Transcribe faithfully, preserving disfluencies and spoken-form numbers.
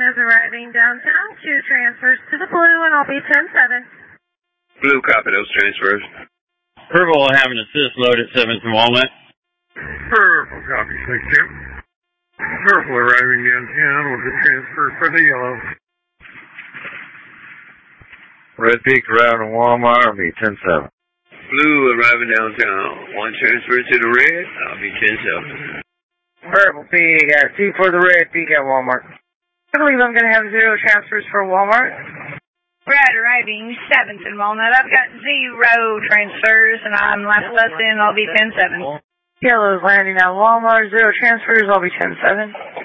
is arriving downtown. Two transfers to the blue, and I'll be ten seven. Blue, copy those transfers. Purple will have an assist load at seventh and Walnut. Purple, copy six two. Purple arriving downtown with the transfer for the yellow. Red Peak arriving in Walmart, I'll be ten seven. Blue arriving downtown. One transfer to the red, I'll be ten seven. Purple Peak, got two for the Red Peak at Walmart. I believe I'm going to have zero transfers for Walmart. Red arriving seventh in Walnut. I've got zero transfers, and I'm last less in. I'll be ten seven. Yellow's landing at Walmart. Zero transfers. I'll be ten seven.